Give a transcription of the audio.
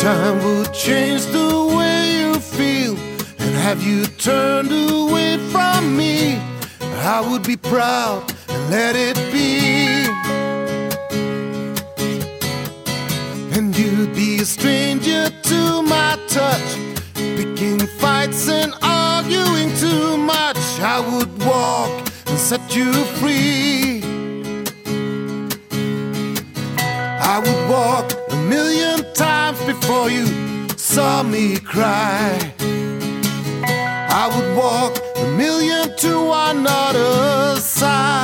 time would change the way you feel, and have you turned away from me, I would be proud and let it be. And you'd be a stranger to my touch, picking fights and arguing too much. I would walk and set you free. I would walk a million times before you saw me cry. I would walk a million to another side.